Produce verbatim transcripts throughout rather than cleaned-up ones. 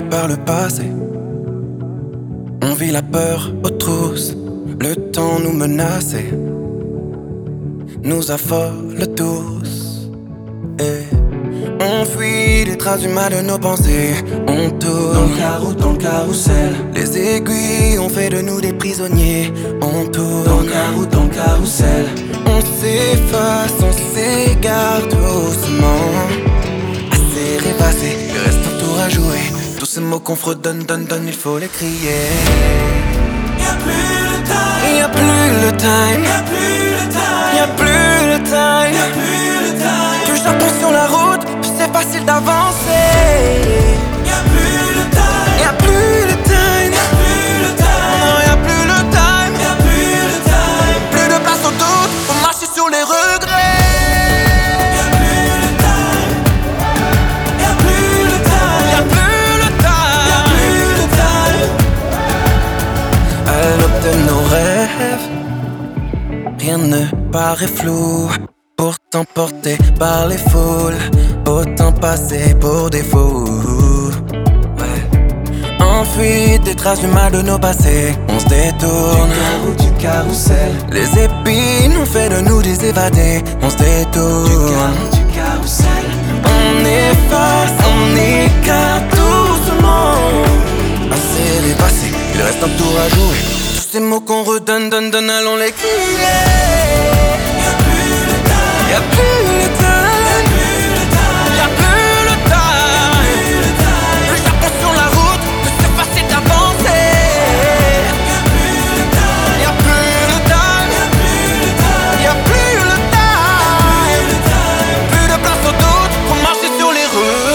par le passé. On vit la peur aux trousses, le temps nous menaçait, nous affole tous. Et on fuit les traces du mal de nos pensées. On tourne dans le carreau, dans le carrousel. Les aiguilles ont fait de nous des prisonniers. On tourne dans le carreau, dans le carrousel. On s'efface, on s'égare doucement. Assez rêvassé, il reste un tour à jouer. Tous ces mots qu'on fredonne, donne, donne, il faut les crier. Y'a plus le time. Y'a plus le time. Y'a plus le time. Y'a plus le time. Y'a plus le time. Plus j'apprends sur la route, plus c'est facile d'avancer. Y'a plus le time. Y'a plus le time. Y'a plus le time. Non, y'a plus le time. Y'a plus le time. Plus de place au doute, faut marcher sur les regrets. Y'a plus le time. Y'a plus le time. Y'a plus le time. Y'a plus le time. À l'aube de nos rêves, rien ne paraît flou. Pourtant porté par les foules, autant passer pour des fous. Ouais. Enfuis des traces du mal de nos passés, on se détourne Du carreau, du carrousel. Les épines ont fait de nous des évadés, on se Du détourne carreau, du carrousel. On efface, on écarte doucement. Assez dépassé, il reste un tour à jouer. Tous ces mots qu'on redonne, donne, donne, allons les crier. Y'a plus le time. Y'a plus le time. Y'a plus le time. Plus j'apprends sur la route, plus c'est facile d'avancer. Y'a plus le time. Y'a plus le time. Y'a plus le time. Plus de place au doute, faut marcher sur les rues.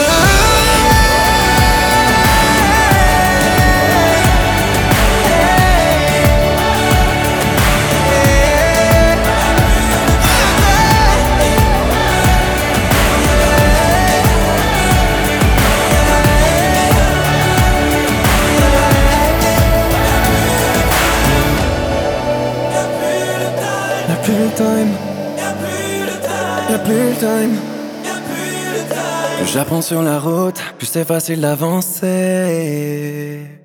Y'a plus le time. Y'a plus le time. Plus j'apprends sur la route, plus c'est facile d'avancer.